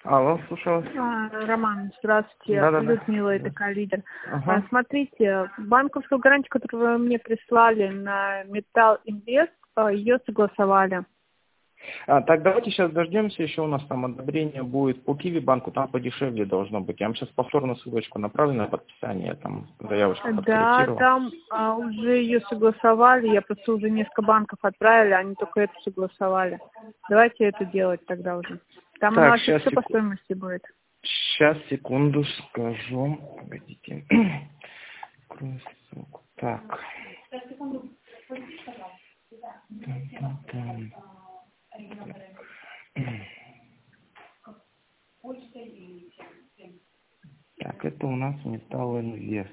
Алло, слушаю вас. Роман, здравствуйте. Да. Людмила, это Калидер. Ага. Смотрите, банковскую гарантию, которую вы мне прислали на Металл Инвест, ее согласовали. Так, давайте сейчас дождемся, еще у нас там одобрение будет по Киви банку, там подешевле должно быть. Я вам сейчас повторно ссылочку направлю на подписание, там заявочку Да, подкорректировал. там уже ее согласовали, я просто уже несколько банков отправили, они только это согласовали. Давайте это делать тогда уже. Там Так, оно вообще все по стоимости будет. Сейчас, секунду, скажу. Погодите. Открою ссылку. Так. Там. Так, это у нас Металл Инвест.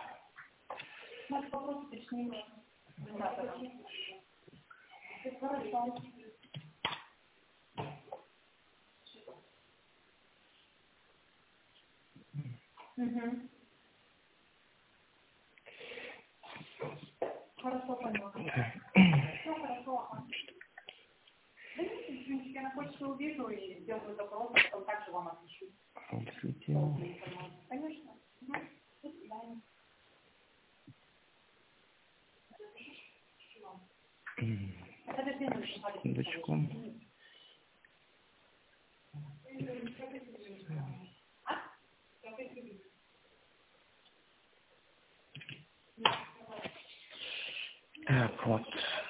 Я на почту увижу и сделаю запрос, а потом также вам отпишу. Конечно. До свидания. Секундочку. Так, вот.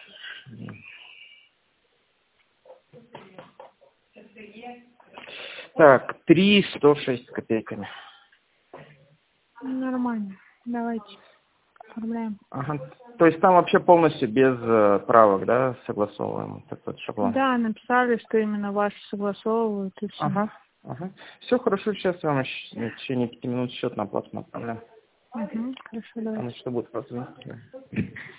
Так, 3,106 с копейками. Нормально. Давайте оформляем. Ага. То есть там вообще полностью без правок, да, согласовываем такой шаблон? Да, написали, что именно ваши согласовывают и все. Ага. Все хорошо, сейчас я вам в течение 5 минут счет на оплату направляю. Хорошо, давайте. Там что будет просто.